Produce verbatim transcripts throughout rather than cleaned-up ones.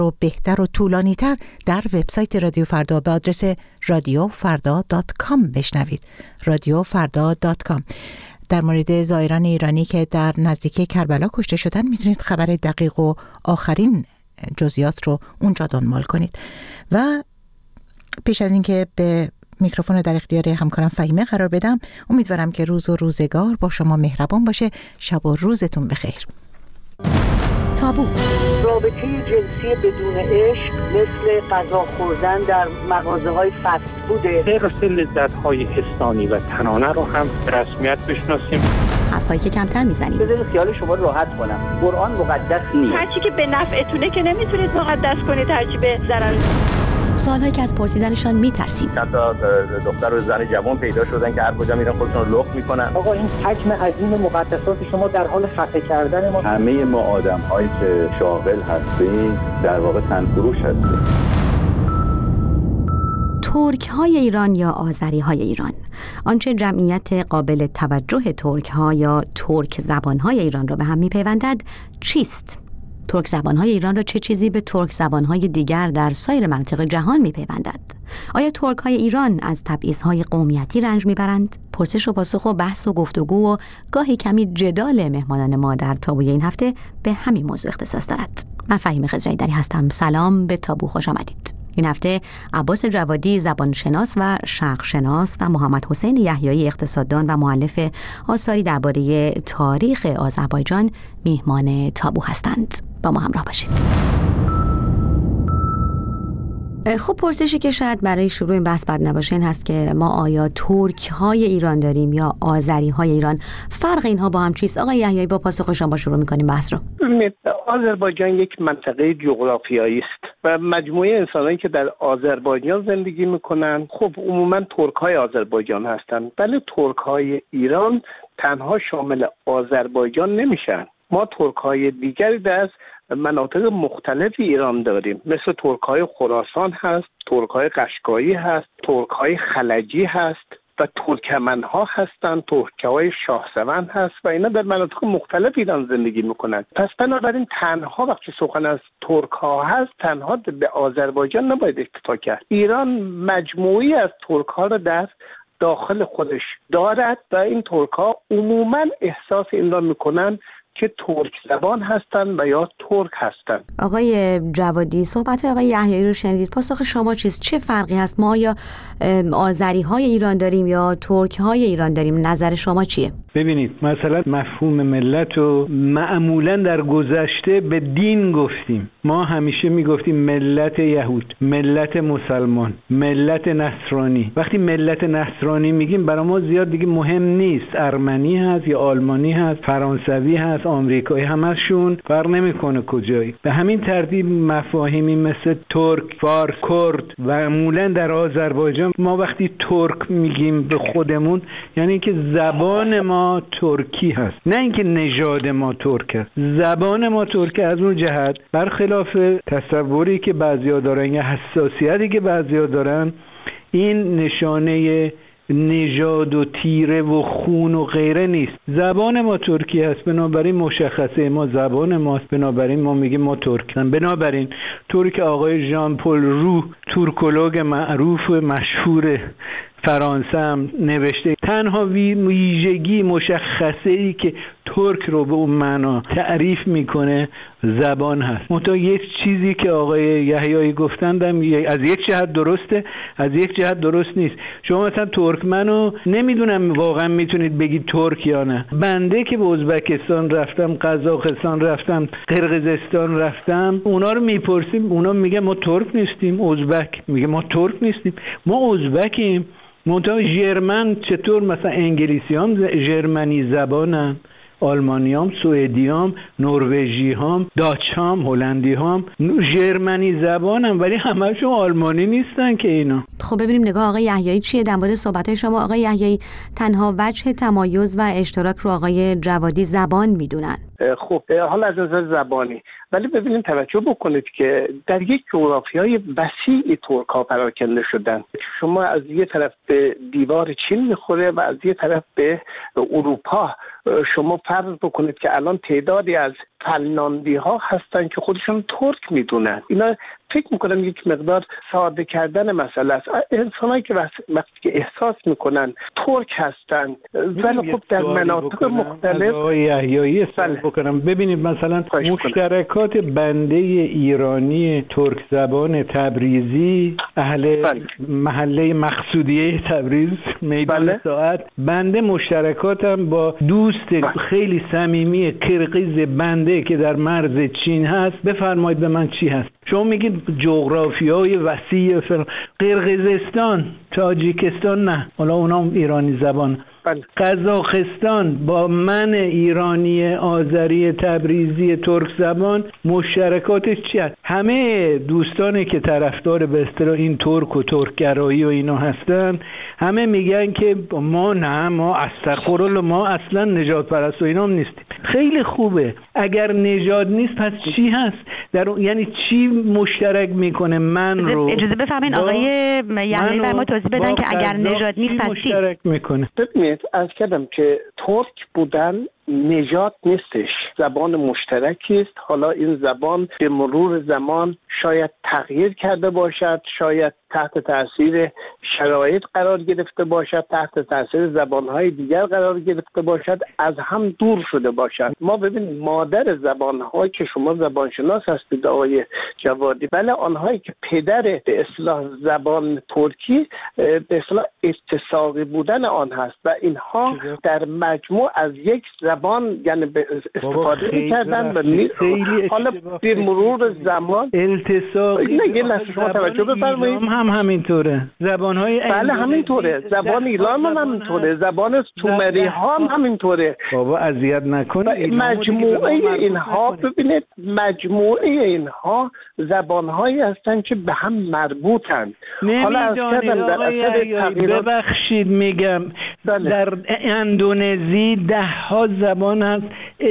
رو بهتر و طولانی تر در وبسایت رادیو فردا به آدرس رادیو فردا دات کام بشنوید. رادیو فردا دات کام. در مورد زائران ایرانی که در نزدیکی کربلا کشته شدن میتونید خبر دقیق و آخرین جزئیات رو اونجا دنبال کنید. و پیش از اینکه به میکروفون در اختیار همکارم فهیمه قرار بدم، امیدوارم که روز و روزگار با شما مهربان باشه. شب و روزتون بخیر. تابو. رابطه جنسی بدون عشق مثل غذا خوردن در مغازه‌های فست فوده. حرص لذت‌های حسانی و تنانه رو هم به رسمیت بشناسیم. حرفایی که کمتر میزنیم. بذارید خیال شما راحت کنم. قرآن مقدس نیست. هرچی که به نفعتونه که نمیتونید مقدس کنید، هرچی به ضرر. سوالهایی که از پرسیدنشان میترسیم. چند تا دختر و زن جوان پیدا شدن که هر کجا میرن خودشون رو لخت میکنن. آقا این حجم عظیم مقدسات شما در حال خفه کردن ما. همه ما آدم‌هایی که شاغل هستیم در واقع تنفروش هستیم. ترک های ایران یا آذری های ایران، آنچه جمعیت قابل توجه ترک ها یا ترک زبان های ایران را به هم میپیوندد چیست؟ ترک زبان‌های ایران را چه چیزی به ترک زبان‌های دیگر در سایر مناطق جهان می‌پیوندد؟ آیا ترک‌های ایران از تبعیض‌های قومیتی رنج می‌برند؟ پرسش و پاسخ و بحث و گفتگو و گاهی کمی جدال مهمانان ما در تابوی این هفته به همین موضوع اختصاص دارد. من فهیمه خضرایی‌دری هستم. سلام، به تابو خوش آمدید. این هفته عباس جوادی، زبانشناس و شرقشناس، و محمد حسین یحیایی، اقتصاددان و مؤلف آثاری درباره تاریخ آذربایجان میهمان تابو هستند. با ما همراه باشید. خب پرسشی که شاید برای شروع این بحث بد نباشه این هست که ما آیا ترک های ایران داریم یا آذری های ایران؟ فرق اینها با هم چیست؟ آقای یحیایی، با پاسخ شما شروع می‌کنیم بحث رو. آذربایجان یک منطقه جغرافیایی است و مجموعه انسانایی که در آذربایجان زندگی میکنن خب عموما ترک های آذربایجان هستند، ولی ترک های ایران تنها شامل آذربایجان نمیشن. ما ترک های دیگری در مناطق مختلف ایران داریم، مثل ترک‌های خراسان هست، ترک‌های قشقایی هست، ترک‌های خلجی هست و ترکمن‌ها هستند، ترک‌های شاهسوند هست و اینا در مناطق مختلف ایران زندگی میکنند. پس بنابراین تنها وقتی سخن از ترک‌ها هست تنها به آذربایجان نباید اکتفا کرد. ایران مجموعی از ترک‌ها را در داخل خودش دارد و این ترک‌ها عموماً احساس این را میکنند که ترک زبان هستند و یا ترک هستند. آقای جوادی، صحبت آقای یحیایی رو شنیدید. پاسخ شما چیست؟ چه فرقی هست؟ ما یا آذری های ایران داریم یا ترک های ایران داریم؟ نظر شما چیه؟ ببینید، مثلا مفهوم ملت رو معمولا در گذشته به دین گفتیم. ما همیشه میگفتیم ملت یهود، ملت مسلمان، ملت نصرانی. وقتی ملت نصرانی میگیم برای ما زیاد دیگه مهم نیست ارمنی هست یا آلمانی هست، فرانسوی هست، آمریکایی، همشون فرق نمیکنه کجایی. به همین ترتیب مفاهیمی مثل ترک، فارس، کرد و معمولا در آذربایجان ما وقتی ترک میگیم به خودمون یعنی که زبان ما ترکی هست، نه اینکه نژاد ما ترک است. زبان ما ترکی. از اون جهت برخلاف تصوری که بعضیا دارن یا حساسیتی که بعضیا دارن، این نشانه نژاد و تیره و خون و غیره نیست. زبان ما ترکی هست، بنابراین مشخصه ما زبان ماست، بنابراین ما میگیم ما ترکیم. بنابراین طوری که آقای ژان پل رو، ترکولوگ معروف و مشهور فرانسه هم نوشته، تنها ویژگی مشخصه ای که ترک رو به اون معنا تعریف میکنه زبان هست. منتها یک چیزی که آقای یحیایی گفتندم از یک جهت درسته، از یک جهت درست نیست. شما مثلا ترکمنو نمیدونم واقعا میتونید بگید ترک یا نه. بنده که به ازبکستان رفتم، قزاقستان رفتم، قرقیزستان رفتم، اونا رو میپرسیم، اونا میگن ما ترک نیستیم. ازبک میگه ما ترک نیستیم، ما ازبکیم. منتها ژرمن چطور؟ مثلا انگلیسی هم ژرمنی زبانن، آلمانی هم، سوئدی هم، نروژی هم، داچ هم، هلندی هم ژرمنی زبان هم، ولی همه‌شون آلمانی نیستن که اینا. خب ببینیم نگاه آقای یحیایی چیه در مورد صحبت‌های شما. آقای یحیایی، تنها وجه تمایز و اشتراک رو آقای جوادی زبان میدونن. خب حالا از نظر زبانی، ولی ببینید توجه بکنید که در یک جغرافیای وسیع ترک‌ها پراکنده شدن. شما از یه طرف به دیوار چین میخوره و از یه طرف به اروپا. شما فرض بکنید که الان تعدادی از فنلاندی ها هستن که خودشون ترک میدونن. اینا فکر میکنم یک مقدار ساده کردن مسئله است. انسانایی که وقتی که احساس میکنن ترک هستن ولی خب در مناطق مختلف آقای یحیایی سوال بکنم. ببینید مثلا مشترکات بنده ایرانی ترک زبان تبریزی، اهل بله. محله مقصودیه تبریز میدان بله. ساعت، بنده مشترکاتم با دوست بله. خیلی صمیمی قرقیز بنده که در مرز چین هست. بفرمایید به من چی هست؟ شما میگید جغرافیای وسیع فر... قرقیزستان، تاجیکستان نه، حالا اونا ایرانی زبان. بله. قزاقستان با من ایرانی آذری تبریزی ترک زبان مشترکاتش چی هست؟ همه دوستانی که طرفدار به اصطلاح این ترک و ترکگرایی و اینا هستن همه میگن که ما نه، ما استغفرالله، ما اصلا نژاد پرست و اینا هم نیستیم. خیلی خوبه. اگر نژاد نیست پس چی هست؟ در یعنی چی مشترک میکنه من رو؟ اجازه بفرمایید آقای یحیایی برای ما توضیح بدن که اگر نژاد نیست پس چی مشترک میکنه؟ ببینید از کردم که ترک بودن نژاد نیستش، زبان مشترکی است. حالا این زبان به مرور زمان شاید تغییر کرده باشد، شاید تحت تاثیر شرایط قرار گرفته باشد، تحت تاثیر زبانهای دیگر قرار گرفته باشد، از هم دور شده باشد. ما ببینید مادر زبانهایی که شما زبانشناس هستید آقای جوادی، بله آنهایی که پدر به اصطلاح زبان ترکی به اصطلاح اتساقی بودن آن هست و اینها در مجموع از یک زبان یعنی استفاده می‌کردن و حالا به مرور زمان التصاقی نه یه لحظه شما توجه بفرمایید هم همینطوره. زبان‌های بله همینطوره. زبان ایران هم همینطوره. زبان سومری ها هم همینطوره. بابا اذیت نکنید. مجموعه اینها ببینید مجموعه اینها زبان‌هایی هستن که به هم مربوطن. حالا از کردم در اثر تغییرات ببخشید میگم بله. در اندونزی ده ها زبان هست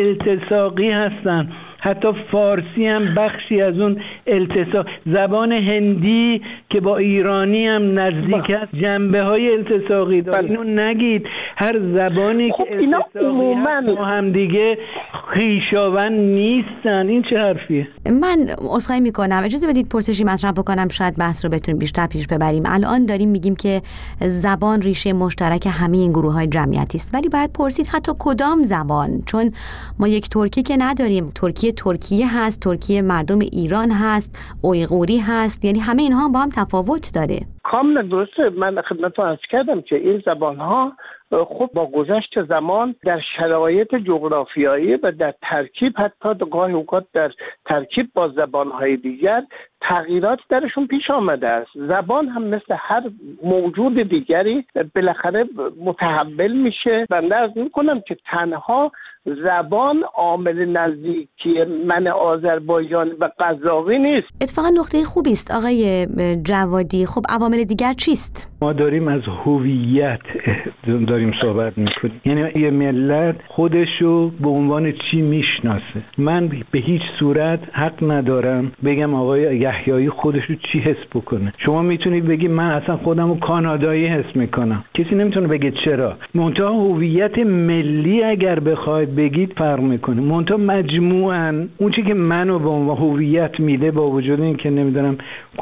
التصاقی هستن، حتی فارسی هم بخشی از اون التصاق. زبان هندی که با ایرانی هم نزدیک است جنبه های التصاقی داره. اینو نگید. هر زبانی خب که التصاقی عموماً با هم دیگه خویشاوند نیستن. این چه حرفیه؟ من عذرخواهی میکنم، اجازه بدید پرسشی مطرح بکنم، شاید بحث رو بتونیم بیشتر پیش ببریم. الان داریم میگیم که زبان ریشه مشترک همه این گروه های جمعیتی است، ولی باید پرسید حتی کدام زبان، چون ما یک ترکی که نداریم. ترکی ترکیه هست، ترکیه مردم ایران هست، اویغوری هست، یعنی همه اینها با هم تفاوت داره. کاملا درسته. من خدمتتون عرض کردم که این زبان‌ها خب با گذشت زمان در شرایط جغرافیایی و در ترکیب حتی گاهی اوقات در ترکیب با زبان‌های دیگر تغییرات درشون پیش آمده است. زبان هم مثل هر موجود دیگری بالاخره متحول میشه. بنده عرض میکنم که تنها زبان عامل نزدیکی من آذربایجان و قزاقی نیست. اتفاقا نقطه خوبی است آقای جوادی. خب عوامل دیگر چیست؟ ما داریم از هویت داریم صحبت میکنیم، یعنی یه ملت خودشو به عنوان چی میشناسه. من به هیچ صورت حق ندارم بگم آقای یحیایی خودشو چی حس بکنه. شما میتونید بگی من اصلا خودمو کانادایی حس میکنم، کسی نمیتونه بگه چرا. منتها هویت ملی اگر بخواید بگید فرق میکنه. منتها مجموعاً اون چیزی که منو به عنوان هویت میده، با وجود این که نمیدونم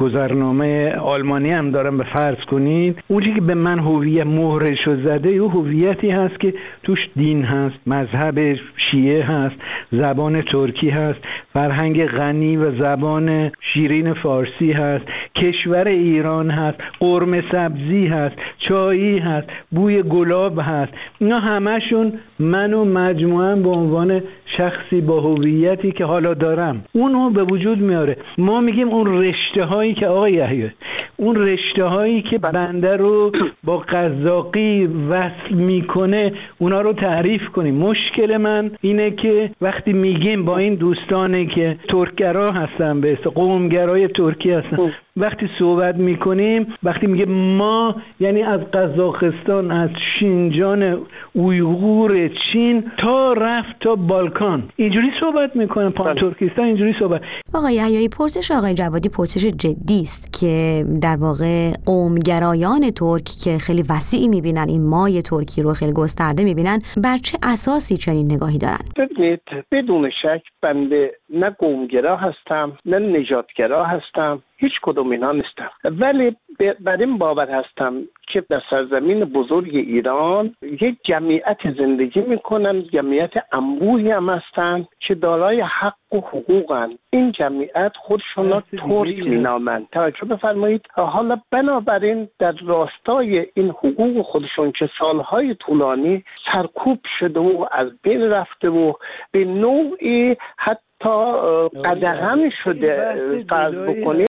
گذرنامه آلمانی هم دارم به فرض کنید، اون چیزی که به من هویت مهرشو زده یه هویتی هست که توش دین هست، مذهب شیعه هست، زبان ترکی هست، فرهنگ غنی و زبان شیرین فارسی هست، کشور ایران هست، قرمه سبزی هست، چایی هست، بوی گلاب هست. اینا همشون منو مجموعاً به عنوان شخصی با هویتی که حالا دارم اونو به وجود میاره. ما میگیم اون رشته هایی که آقای یحیی، اون رشته هایی که بنده رو با قزاقی وصل میکنه اونا رو تعریف کنیم. مشکل من اینه که وقتی میگیم با این دوستانی که ترکگرا هستن، به قومگرای ترکی هستن، وقتی صحبت میکنیم، وقتی میگه ما، یعنی از قزاقستان، از شینجان اویغور چین تا رفت تا بالکان، اینجوری صحبت میکنه. پان ترکستان اینجوری صحبت. آقای یحیایی، پرسش آقای جوادی پرسش جدی است که در واقع قومگرایان ترک که خیلی وسیعی میبینن این مای ترکی رو، خیلی گسترده میبینن، بر چه اساسی چنین نگاهی دارن؟ ببینید، بدون شک بنده نه قومگرا هستم نه نژادگرا هستم، هیچ کدوم اینا نیستم، ولی بر این باور هستم که در سرزمین بزرگ ایران یک جمعیت زندگی میکنن، جمعیت انبوهی هم هستن که دارای حق و حقوقن. این جمعیت خودشون را ترک مینامند. توجه بفرمایید. حالا بنابراین در راستای این حقوق خودشون که سالهای طولانی سرکوب شده و از بین رفته و به نوعی حتی قدغن شده فرض بکنید،